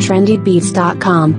trendybeats.com.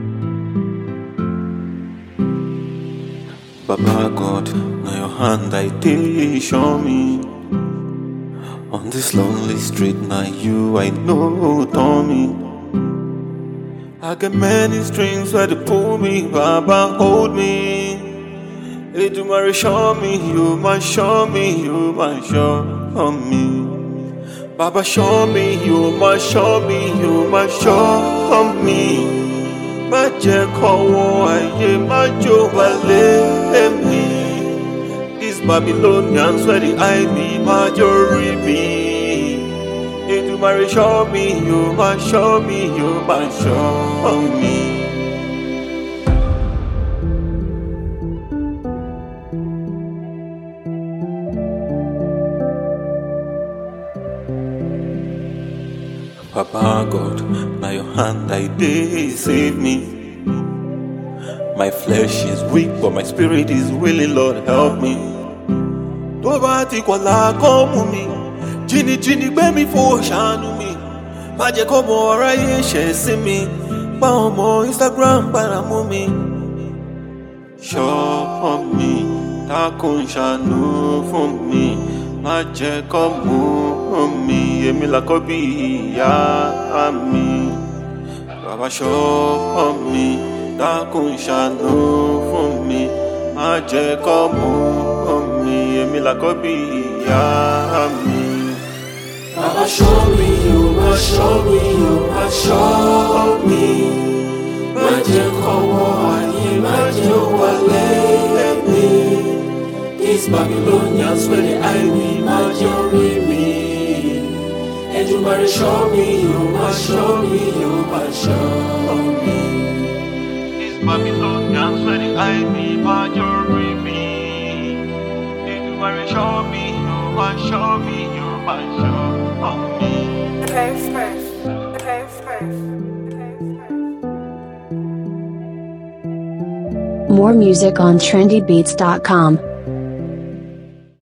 Baba God, now your hand I take, show me. On this lonely street, now you I know, Tommy. I got many strings where to pull me, Baba hold me. Hey, tomorrow show me, you must show me, you must show me. Baba show me, you must show me, you must show me. Má jẹ́ kọ́wọ́ ayé má jó balẹ̀ mi. These Babylonians where they hide me, má jọ rí mi. Èdùmàrè show me, you must show me, you must show me. Papa God, now your hand I dey save me. My flesh is weak, but my spirit is willing, Lord help me. Tó bá ti kọ̀la kó mú mi, jìnnìjìnnì gbé mi fò ṣàánú mi. Má jẹ́ kó mọ aráyé ṣẹ̀ sí mi, bá ọmọ Instagram padà mú mi. Ṣọ́ mi, dákun ṣàánú fún mi. Má jẹ́ kó mú mi, èmi làkọ́bí ìyá mi. Bàbá ṣọ́ mi, dákun ṣàánú fún mi. Má jẹ́ kó mú mi, èmi làkọ́bí ìyá mi. Baba show me, you must show me, you must show me. Má jẹ́ kọ́wọ́ ayé má jẹ́ wálẹ̀ mi. These Babylonians where they hide me, má jẹ́ rí mi. Èdùmàrè show me, you must show me, you must show me. These Babylonians where they hide me, má jẹ́ rí mi. Èdùmàrè show me, you must show me, you must show me. More music on trendybeats.com.